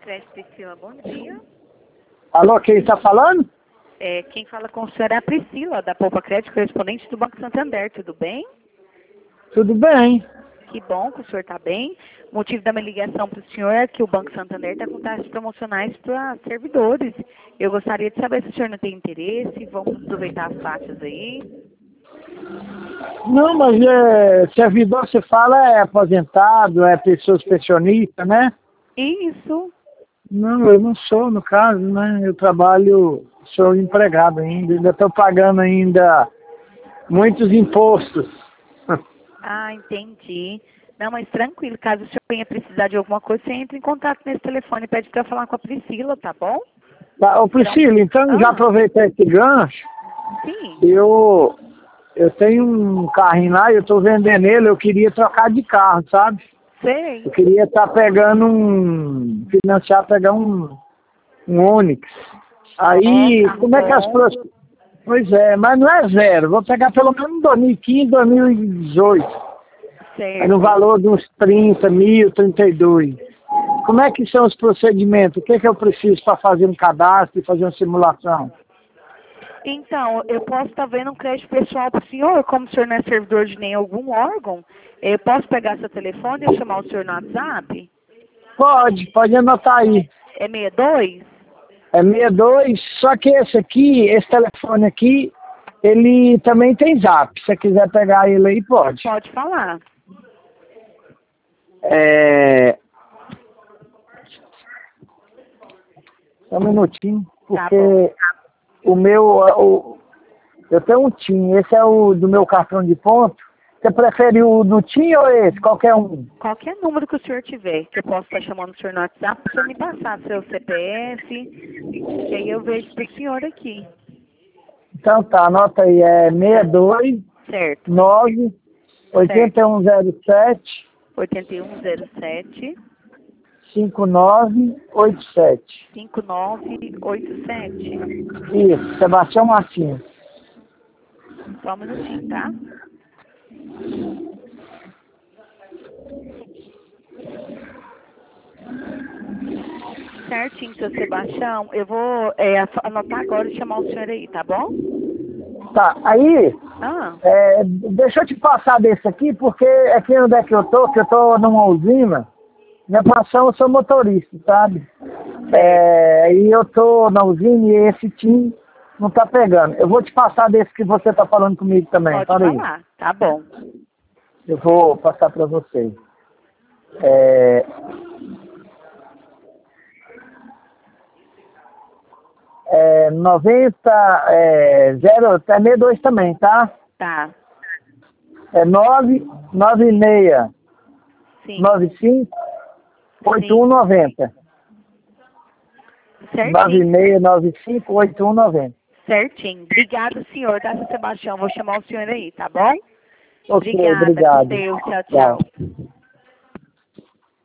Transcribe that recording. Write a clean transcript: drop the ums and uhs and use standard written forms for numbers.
Crédito Priscila, bom dia. Alô, quem está falando? Quem fala com o senhor é a Priscila, da Poupa Crédito, correspondente do Banco Santander, tudo bem? Tudo bem. Que bom que o senhor está bem. O motivo da minha ligação para o senhor é que o Banco Santander está com taxas promocionais para servidores. Eu gostaria de saber se o senhor não tem interesse, vamos aproveitar as taxas aí. Não, mas servidor, você fala, é aposentado, é pessoas pensionistas, né? Isso. Não, eu não sou, no caso, né? Eu trabalho, sou empregado ainda estou pagando ainda muitos impostos. Ah, entendi. Não, mas tranquilo, caso o senhor venha precisar de alguma coisa, você entra em contato nesse telefone e pede para eu falar com a Priscila, tá bom? Tá, ô Priscila, então já aproveitei esse gancho. Sim. Eu tenho um carrinho lá, eu estou vendendo ele, eu queria trocar de carro, sabe? Sei. Eu queria estar pegando pegar um Onix. Aí, Carro como é que as bom. pessoas... Pois é, mas não é zero, vou pegar pelo menos 2015, 2018. Aí no Certo. valor de uns 30 mil, 32. Como é que são os procedimentos? O que eu preciso para fazer um cadastro e fazer uma simulação? Então, eu posso estar vendo um crédito pessoal para o senhor, como o senhor não é servidor de nem algum órgão, eu posso pegar seu telefone e chamar o senhor no WhatsApp? Pode anotar aí. É 62? É 62, só que esse telefone aqui, ele também tem zap. Se você quiser pegar ele aí, pode. Pode falar. Só um minutinho, Tá porque bom. eu tenho um TIM, esse é o do meu cartão de ponto. Você prefere o do TIM ou esse? Qualquer um. Qualquer número que o senhor tiver, que eu possa estar chamando o senhor no WhatsApp, para o senhor me passar seu CPF, que aí eu vejo para o senhor aqui. Então tá, anota aí, é 62 Certo. 9 8107 8107 5987. 5987. Isso, Sebastião Martins. Só um minutinho, tá? Certinho, seu Sebastião. Eu vou anotar agora e chamar o senhor aí, tá bom? Tá, aí, Ah, deixa eu te passar desse aqui, porque aqui onde é que eu tô numa usina, minha paixão, eu sou motorista, sabe? E eu tô na usina e esse time não tá pegando. Eu vou te passar desse que você tá falando comigo também, pode para aí. falar. Tá bom. Eu vou passar para vocês. 62 também, tá? Tá. É 996 Sim. 95 8190. Certinho. 9695 8190. Certinho. Obrigado, senhor, tá, seu Sebastião? Vou chamar o senhor aí, tá bom? Ok, Obrigada. Com obrigado. Deus. Tchau, Tchau. tchau.